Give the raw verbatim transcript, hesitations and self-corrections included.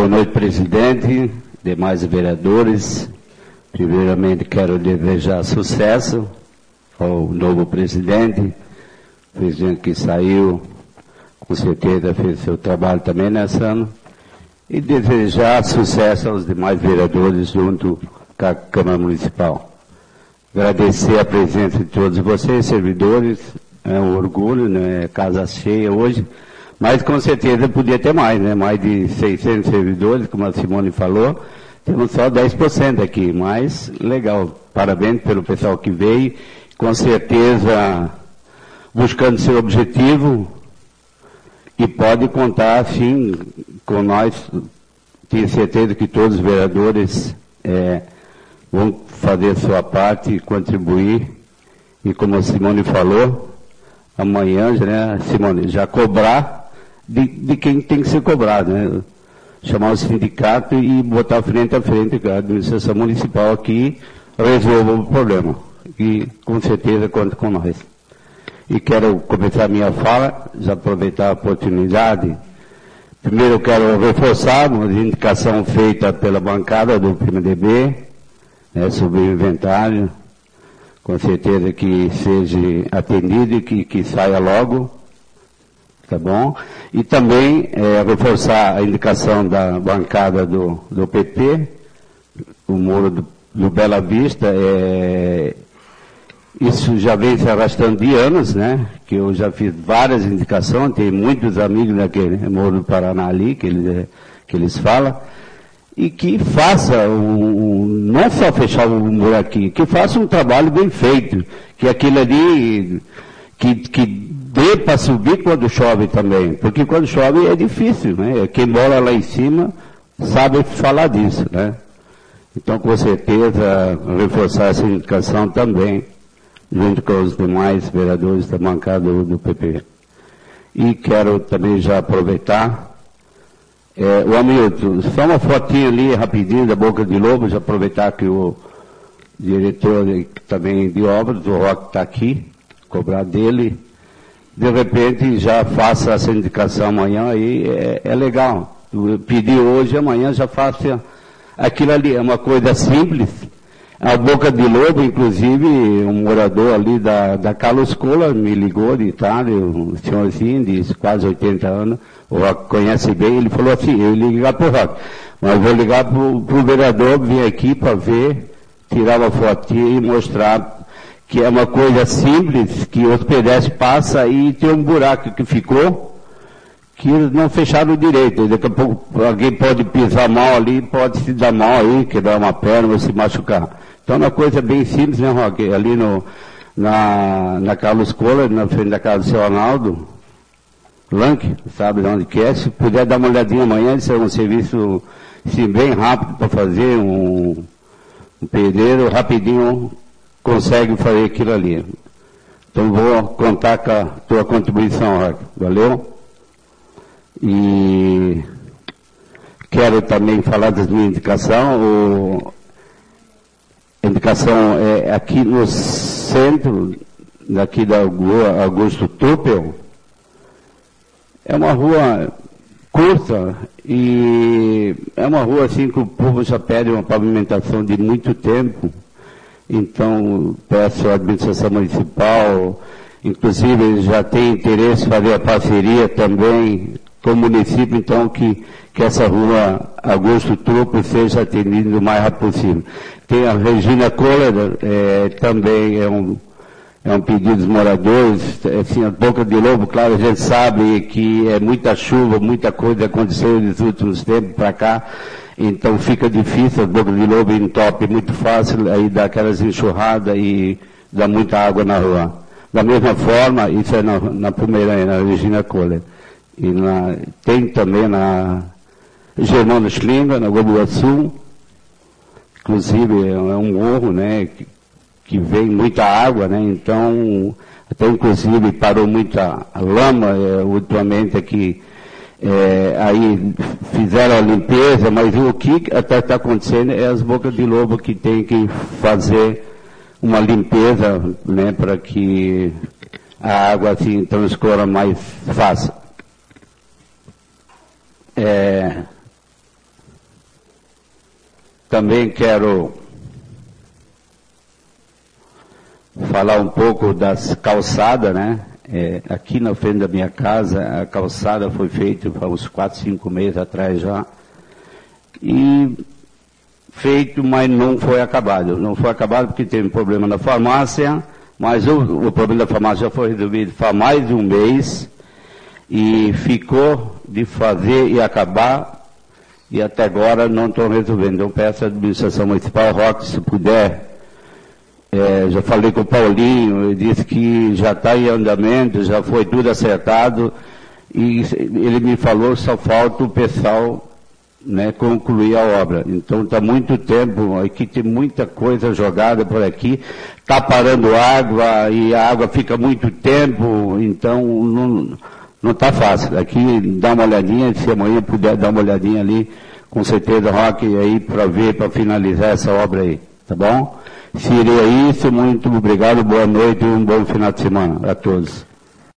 noite, presidente, demais vereadores. Primeiramente, quero desejar sucesso ao novo presidente, o presidente que saiu, com certeza fez seu trabalho também nesse ano, e desejar sucesso aos demais vereadores junto com a Câmara Municipal. Agradecer a presença de todos vocês, servidores, é um orgulho, né, casa cheia hoje, mas com certeza podia ter mais, né, mais de seiscentos servidores, como a Simone falou, temos só dez por cento aqui, mas legal, parabéns pelo pessoal que veio, com certeza buscando seu objetivo, e pode contar, sim, com nós, tenho certeza que todos os vereadores é, vão fazer a sua parte e contribuir, e como a Simone falou, amanhã, né, Simone, já cobrar de, de quem tem que ser cobrado, né? Chamar o sindicato e botar frente a frente a administração municipal aqui, resolva o problema. E com certeza conta com nós. E quero começar a minha fala, já aproveitar a oportunidade. Primeiro eu quero reforçar uma indicação feita pela bancada do P M D B, né, sobre o inventário, com certeza que seja atendido e que, que saia logo, tá bom? E também é, reforçar a indicação da bancada do, do P P, o muro do, do Bela Vista, é, isso já vem se arrastando de anos, né? Que eu já fiz várias indicações, tem muitos amigos naquele muro do Paraná ali, que eles, que eles falam, e que faça, um, um, não só fechar o muro aqui, que faça um trabalho bem feito, que aquilo ali, que, que dê para subir quando chove também, porque quando chove é difícil, né? Quem mora lá em cima sabe falar disso, né? Então, com certeza, reforçar essa indicação também, junto com os demais vereadores da bancada do, do P P. E quero também já aproveitar, é, o Hamilton, só uma fotinha ali, rapidinho, da Boca de Lobo, já aproveitar que o diretor também de obras, o Roque está aqui, cobrar dele, de repente já faça essa indicação amanhã aí, é, é legal. Pedir hoje, amanhã já faça aquilo ali, é uma coisa simples. A Boca de Lobo, inclusive, um morador ali da, da Carlos Cola me ligou de Itália, um senhorzinho de quase oitenta anos, o Roque conhece bem, ele falou assim, eu ia ligar para o Roque, mas vou ligar para o vereador, vir aqui para ver, tirar uma fotinha e mostrar que é uma coisa simples, que os pedestres passam e tem um buraco que ficou, que eles não fecharam direito. Daqui a pouco alguém pode pisar mal ali, pode se dar mal aí, quebrar uma perna ou se machucar. Então é uma coisa bem simples, né, Roque? Ali no, na, na Carlos Cola, na frente da casa do seu Arnaldo Lank, sabe de onde que é? Se puder dar uma olhadinha amanhã, isso é um serviço assim, bem rápido para fazer, um, um pedreiro rapidinho consegue fazer aquilo ali. Então vou contar com a tua contribuição, Roque. Valeu? E quero também falar das minhas indicações. O, a indicação é aqui no centro, daqui da rua Augusto Tupel. É uma rua curta e é uma rua assim que o povo já pede uma pavimentação de muito tempo. Então, peço à administração municipal, inclusive eles já têm interesse em fazer a parceria também com o município, então que, que essa rua Augusto Trupo seja atendida o mais rápido possível. Tem a Regina Kohler, é, também é um, é um pedido dos moradores, assim, a Boca de Lobo, claro, a gente sabe que é muita chuva, muita coisa aconteceu nos últimos tempos para cá, então fica difícil, a Boca de Lobo entope muito fácil, aí dá aquelas enxurradas e dá muita água na rua. Da mesma forma, isso é na, na Pomerânia, na Regina Kohler. E na, tem também na Germano Schlinga, na Guabuaçu, inclusive é um morro, né, que, que vem muita água, né, então, até inclusive parou muita lama é, ultimamente aqui, é, aí fizeram a limpeza, mas o que até está acontecendo é as Bocas de Lobo que tem que fazer uma limpeza, né, para que a água assim transcorra mais fácil. É, Também quero falar um pouco das calçadas, né? É, aqui na frente da minha casa, a calçada foi feita há uns quatro, cinco meses atrás já. E feito, mas não foi acabado. Não foi acabado porque teve problema na farmácia, mas o, o problema da farmácia já foi resolvido faz mais de um mês e ficou de fazer e acabar e até agora não estão resolvendo. Então peço à administração municipal, Roque, se puder, é, já falei com o Paulinho, ele disse que já está em andamento, já foi tudo acertado e ele me falou só falta o pessoal, né, concluir a obra. Então está muito tempo, aqui tem muita coisa jogada por aqui, está parando água e a água fica muito tempo, então não não está fácil. Aqui dá uma olhadinha, se amanhã puder dar uma olhadinha ali, com certeza, Roque, aí para ver, para finalizar essa obra aí, tá bom? Seria isso, muito obrigado, boa noite e um bom final de semana a todos.